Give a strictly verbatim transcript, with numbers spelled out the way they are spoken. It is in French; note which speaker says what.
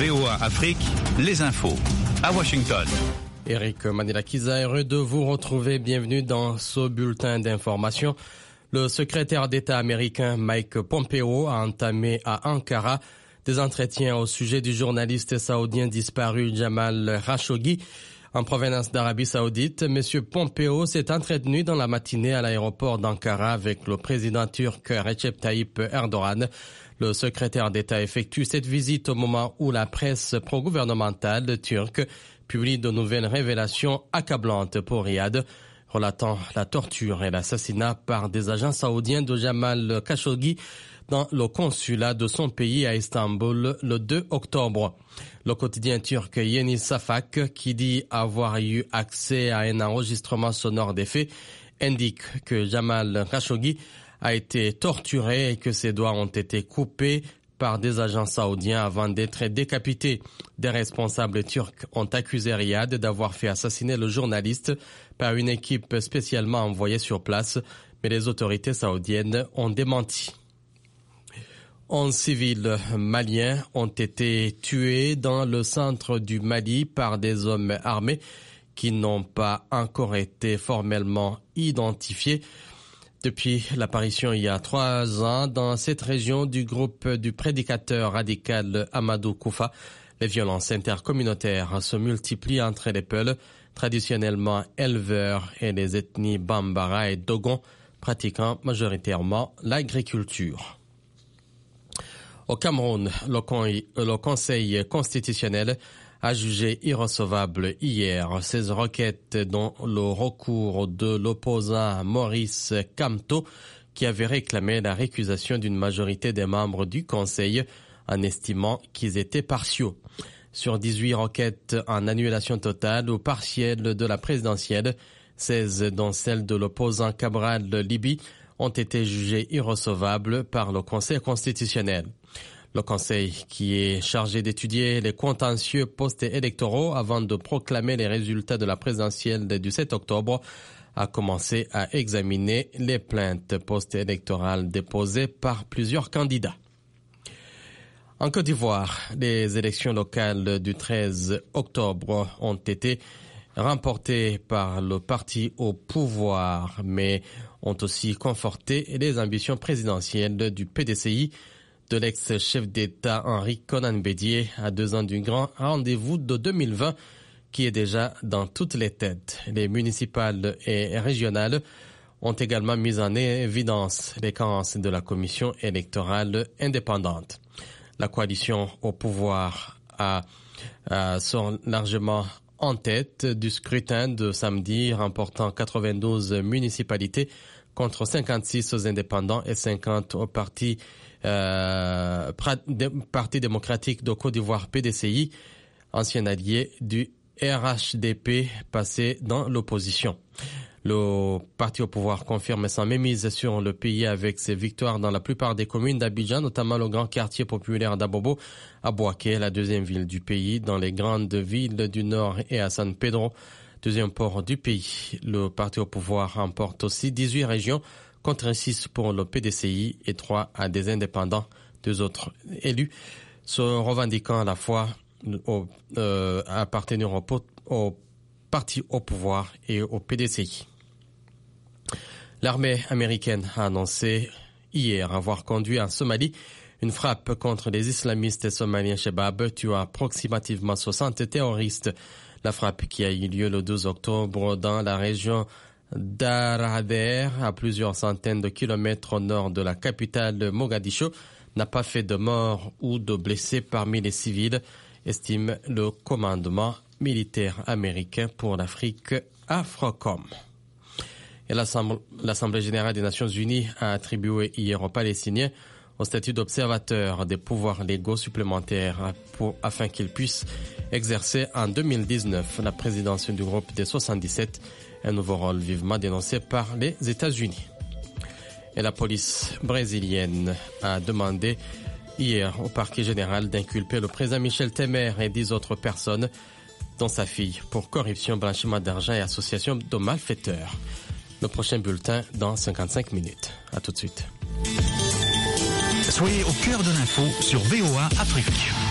Speaker 1: V O A Afrique, les infos. À Washington.
Speaker 2: Eric Manilakiza, heureux de vous retrouver. Bienvenue dans ce bulletin d'information. Le secrétaire d'État américain Mike Pompeo a entamé à Ankara des entretiens au sujet du journaliste saoudien disparu Jamal Khashoggi. En provenance d'Arabie Saoudite, M. Pompeo s'est entretenu dans la matinée à l'aéroport d'Ankara avec le président turc Recep Tayyip Erdogan. Le secrétaire d'État effectue cette visite au moment où la presse pro-gouvernementale turque publie de nouvelles révélations accablantes pour Riyad, relatant la torture et l'assassinat par des agents saoudiens de Jamal Khashoggi dans le consulat de son pays à Istanbul le deux octobre. Le quotidien turc Yeni Safak, qui dit avoir eu accès à un enregistrement sonore des faits, indique que Jamal Khashoggi a été torturé et que ses doigts ont été coupés par des agents saoudiens avant d'être décapités. Des responsables turcs ont accusé Riyad d'avoir fait assassiner le journaliste par une équipe spécialement envoyée sur place, mais les autorités saoudiennes ont démenti. onze civils maliens ont été tués dans le centre du Mali par des hommes armés qui n'ont pas encore été formellement identifiés. Depuis l'apparition il y a trois ans dans cette région du groupe du prédicateur radical Amadou Koufa, les violences intercommunautaires se multiplient entre les peuples traditionnellement éleveurs et les ethnies Bambara et Dogon pratiquant majoritairement l'agriculture. Au Cameroun, le, con, le Conseil constitutionnel a jugé irrecevable hier seize requêtes dont le recours de l'opposant Maurice Kamto qui avait réclamé la récusation d'une majorité des membres du Conseil en estimant qu'ils étaient partiaux. Sur dix-huit requêtes en annulation totale ou partielle de la présidentielle, seize dont celle de l'opposant Cabral Libi ont été jugées irrecevables par le Conseil constitutionnel. Le Conseil, qui est chargé d'étudier les contentieux post-électoraux avant de proclamer les résultats de la présidentielle du sept octobre, a commencé à examiner les plaintes post-électorales déposées par plusieurs candidats. En Côte d'Ivoire, les élections locales du treize octobre ont été remportées par le parti au pouvoir, mais ont aussi conforté les ambitions présidentielles du P D C I, de l'ex-chef d'État Henri Konan Bédié à deux ans du grand rendez-vous de deux mille vingt qui est déjà dans toutes les têtes. Les municipales et régionales ont également mis en évidence les carences de la commission électorale indépendante. La coalition au pouvoir a, a sont largement en tête du scrutin de samedi, remportant quatre-vingt-douze municipalités contre cinquante-six aux indépendants et cinquante au parti Euh, Parti démocratique de Côte d'Ivoire P D C I, ancien allié du R H D P passé dans l'opposition. Le parti au pouvoir confirme sa mémise sur le pays avec ses victoires dans la plupart des communes d'Abidjan, notamment le grand quartier populaire d'Abobo, à Bouaké, la deuxième ville du pays, dans les grandes villes du nord et à San Pedro, deuxième port du pays. Le parti au pouvoir remporte aussi dix-huit régions, contre six pour le P D C I et trois à des indépendants, deux autres élus, se revendiquant à la fois au, euh, à appartenir au, au parti au pouvoir et au P D C I. L'armée américaine a annoncé hier avoir conduit en Somalie une frappe contre les islamistes somaliens Shebab, tuant approximativement soixante terroristes. La frappe qui a eu lieu le douze octobre dans la région d'Arader, à plusieurs centaines de kilomètres au nord de la capitale Mogadiscio, n'a pas fait de morts ou de blessés parmi les civils, estime le commandement militaire américain pour l'Afrique, AFRICOM. Et l'Assemblée générale des Nations unies a attribué hier aux Palestiniens au statut d'observateur des pouvoirs légaux supplémentaires pour, afin qu'ils puissent exercer en deux mille dix-neuf la présidence du groupe des soixante-dix-sept, un nouveau rôle vivement dénoncé par les États-Unis. Et la police brésilienne a demandé hier au parquet général d'inculper le président Michel Temer et dix autres personnes, dont sa fille, pour corruption, blanchiment d'argent et association de malfaiteurs. Le prochain bulletin dans cinquante-cinq minutes. À tout de suite.
Speaker 1: Soyez au cœur de l'info sur V O A Afrique.